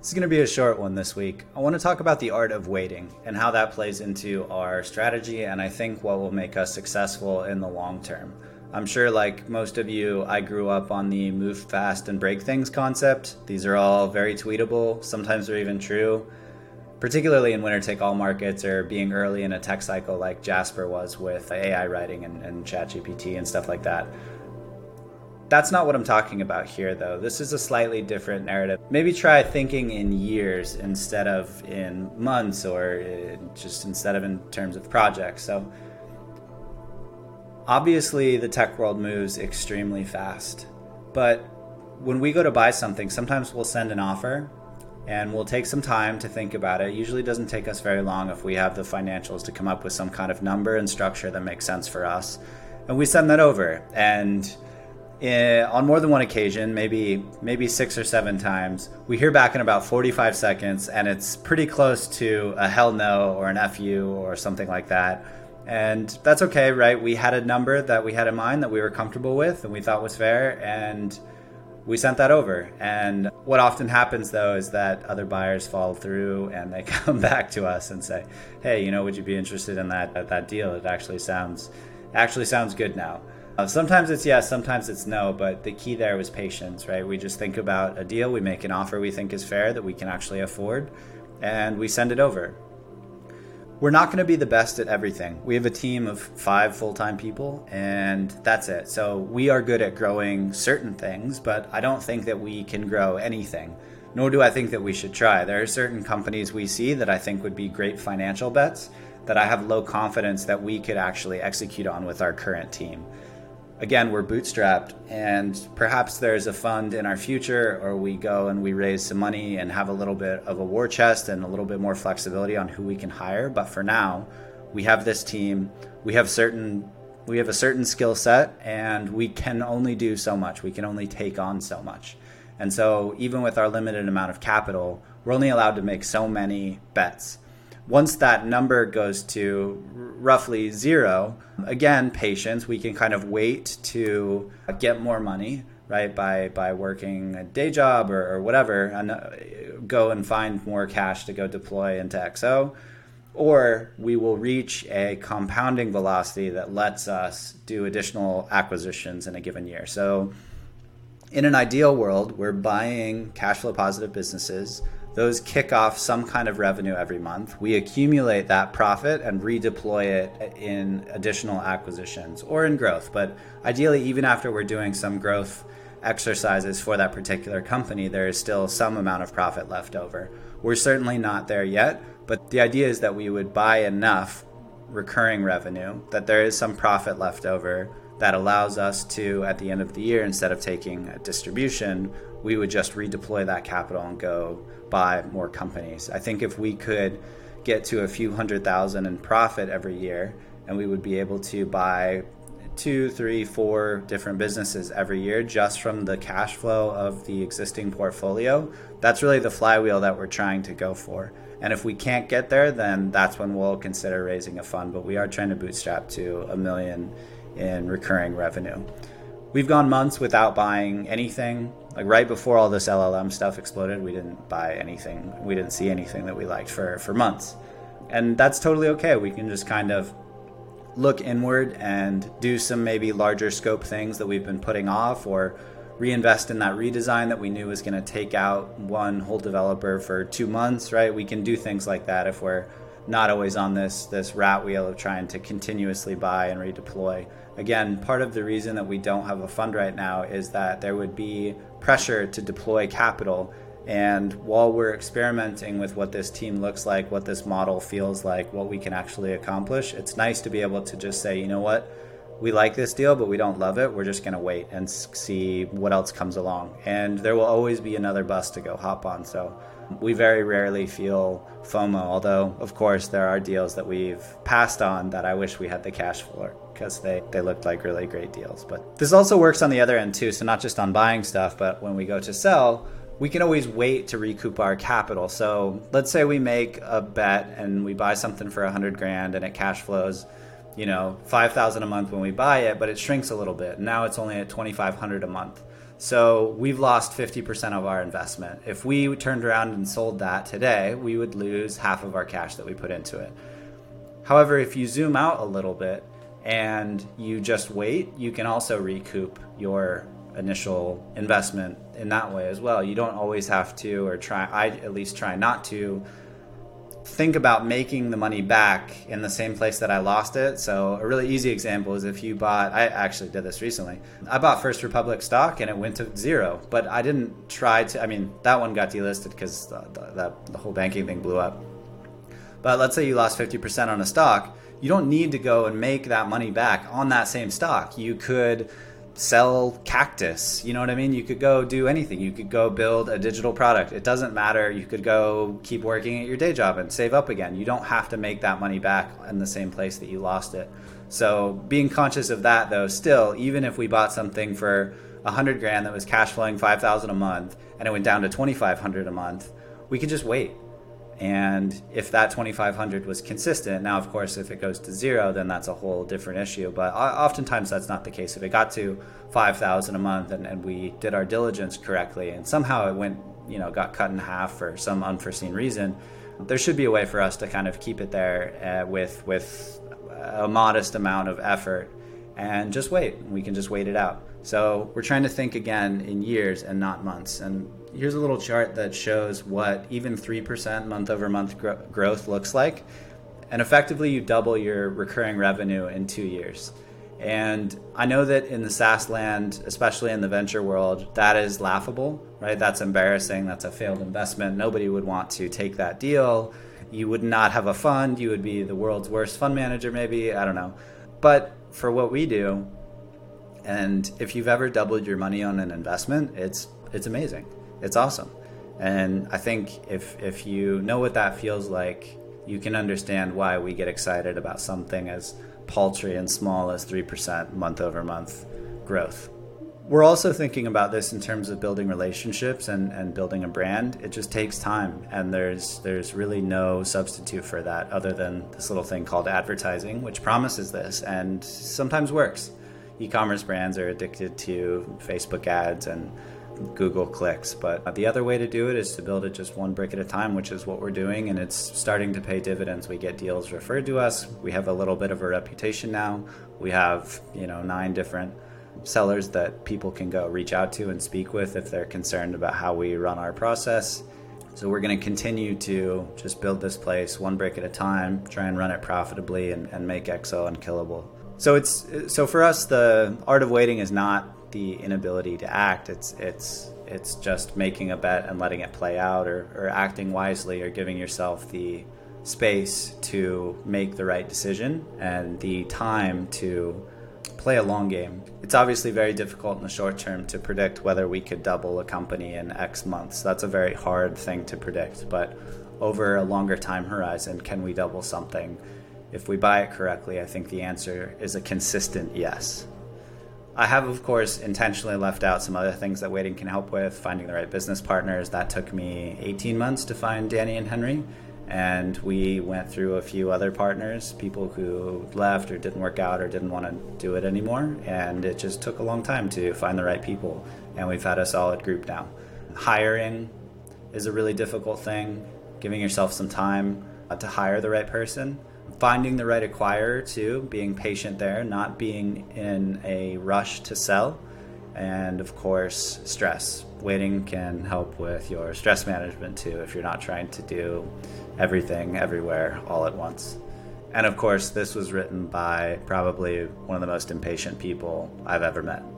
This is going to be a short one this week. I want to talk about the art of waiting and how that plays into our strategy, and I think what will make us successful in the long term. I'm sure, like most of you, I grew up on the move fast and break things concept. These are all very tweetable. Sometimes they're even true, particularly in winner-take-all markets or being early in a tech cycle like Jasper was with AI writing and ChatGPT and stuff like that. That's not what I'm talking about here, though. This is a slightly different narrative. Maybe try thinking in years instead of in months, or just instead of in terms of projects. So obviously the tech world moves extremely fast, but when we go to buy something, sometimes we'll send an offer and we'll take some time to think about it. It usually doesn't take us very long if we have the financials to come up with some kind of number and structure that makes sense for us. And we send that over, and on more than one occasion, maybe 6 or 7 times, we hear back in about 45 seconds, and it's pretty close to a hell no or an FU or something like that. And that's okay, right? We had a number that we had in mind that we were comfortable with and we thought was fair, and we sent that over. And what often happens, though, is that other buyers follow through and they come back to us and say, hey, would you be interested in that deal? It actually sounds good now. Sometimes it's yes, sometimes it's no, but the key there was patience, right? We just think about a deal, we make an offer we think is fair that we can actually afford, and we send it over. We're not going to be the best at everything. We have a team of 5 full-time people, and that's it. So we are good at growing certain things, but I don't think that we can grow anything, nor do I think that we should try. There are certain companies we see that I think would be great financial bets that I have low confidence that we could actually execute on with our current team. Again, we're bootstrapped, and perhaps there's a fund in our future, or we go and we raise some money and have a little bit of a war chest and a little bit more flexibility on who we can hire. But for now, we have this team, we have a certain skill set, and we can only do so much. We can only take on so much. And so even with our limited amount of capital, we're only allowed to make so many bets. Once that number goes to roughly 0, again, patience, we can kind of wait to get more money, right, by working a day job or whatever, and go and find more cash to go deploy into XO. Or we will reach a compounding velocity that lets us do additional acquisitions in a given year. So in an ideal world, we're buying cash flow positive businesses. Those kick off some kind of revenue every month. We accumulate that profit and redeploy it in additional acquisitions or in growth. But ideally, even after we're doing some growth exercises for that particular company, there is still some amount of profit left over. We're certainly not there yet, but the idea is that we would buy enough recurring revenue that there is some profit left over that allows us to, at the end of the year, instead of taking a distribution, we would just redeploy that capital and go buy more companies. I think if we could get to a few $100,000 in profit every year, and we would be able to buy 2, 3, 4 different businesses every year just from the cash flow of the existing portfolio, that's really the flywheel that we're trying to go for. And if we can't get there, then that's when we'll consider raising a fund. But we are trying to bootstrap to $1 million in recurring revenue. We've gone months without buying anything. Like right before all this LLM stuff exploded, we didn't buy anything. We didn't see anything that we liked for months. And that's totally okay. We can just kind of look inward and do some maybe larger scope things that we've been putting off, or reinvest in that redesign that we knew was going to take out one whole developer for 2 months, right? We can do things like that if we're not always on this rat wheel of trying to continuously buy and redeploy. Again, part of the reason that we don't have a fund right now is that there would be pressure to deploy capital. And while we're experimenting with what this team looks like, what this model feels like, what we can actually accomplish, it's nice to be able to just say, you know what, we like this deal, but we don't love it. We're just going to wait and see what else comes along. And there will always be another bus to go hop on. So we very rarely feel FOMO, although, of course, there are deals that we've passed on that I wish we had the cash for because they looked like really great deals. But this also works on the other end too. So not just on buying stuff, but when we go to sell, we can always wait to recoup our capital. So let's say we make a bet and we buy something for $100,000 and it cash flows, $5,000 a month when we buy it, but it shrinks a little bit. Now it's only at $2,500 a month. So we've lost 50% of our investment. If we turned around and sold that today, we would lose half of our cash that we put into it. However, if you zoom out a little bit and you just wait, you can also recoup your initial investment in that way as well. You don't always have to, or I at least try not to, think about making the money back in the same place that I lost it. So a really easy example is if you bought, I actually did this recently. I bought First Republic stock and it went to zero, but I didn't try to, that one got delisted because the whole banking thing blew up. But let's say you lost 50% on a stock. You don't need to go and make that money back on that same stock. You could sell cactus, you know what I mean? You could go do anything. You could go build a digital product. It doesn't matter. You could go keep working at your day job and save up again. You don't have to make that money back in the same place that you lost it. So being conscious of that though, still, even if we bought something for $100,000 that was cash flowing $5,000 a month and it went down to $2,500 a month, we could just wait. And if that $2,500 was consistent, now of course if it goes to zero, then that's a whole different issue. But oftentimes that's not the case. If it got to $5,000 a month and we did our diligence correctly, and somehow it went, got cut in half for some unforeseen reason, there should be a way for us to kind of keep it there with a modest amount of effort and just wait. We can just wait it out. So we're trying to think again in years and not months. And here's a little chart that shows what even 3% month over month growth looks like. And effectively you double your recurring revenue in 2 years. And I know that in the SaaS land, especially in the venture world, that is laughable, right? That's embarrassing. That's a failed investment. Nobody would want to take that deal. You would not have a fund. You would be the world's worst fund manager, maybe. I don't know. But for what we do, and if you've ever doubled your money on an investment, it's amazing. It's awesome. And I think if you know what that feels like, you can understand why we get excited about something as paltry and small as 3% month over month growth. We're also thinking about this in terms of building relationships and building a brand. It just takes time, and there's really no substitute for that other than this little thing called advertising, which promises this and sometimes works. E-commerce brands are addicted to Facebook ads and Google clicks, but the other way to do it is to build it just one brick at a time, which is what we're doing, and it's starting to pay dividends. We get deals referred to us. We have a little bit of a reputation now. We have 9 different sellers that people can go reach out to and speak with if they're concerned about how we run our process. So we're going to continue to just build this place one brick at a time, try and run it profitably and make Exo unkillable. So for us, the art of waiting is not the inability to act. It's just making a bet and letting it play out, or acting wisely, or giving yourself the space to make the right decision and the time to play a long game. It's obviously very difficult in the short term to predict whether we could double a company in X months. That's a very hard thing to predict, but over a longer time horizon, can we double something? If we buy it correctly, I think the answer is a consistent yes. I have, of course, intentionally left out some other things that waiting can help with. Finding the right business partners. That took me 18 months to find Danny and Henry. And we went through a few other partners, people who left or didn't work out or didn't want to do it anymore. And it just took a long time to find the right people. And we've had a solid group now. Hiring is a really difficult thing. Giving yourself some time to hire the right person. Finding the right acquirer too, being patient there, not being in a rush to sell. And of course, stress. Waiting can help with your stress management too if you're not trying to do everything everywhere all at once. And of course, this was written by probably one of the most impatient people I've ever met.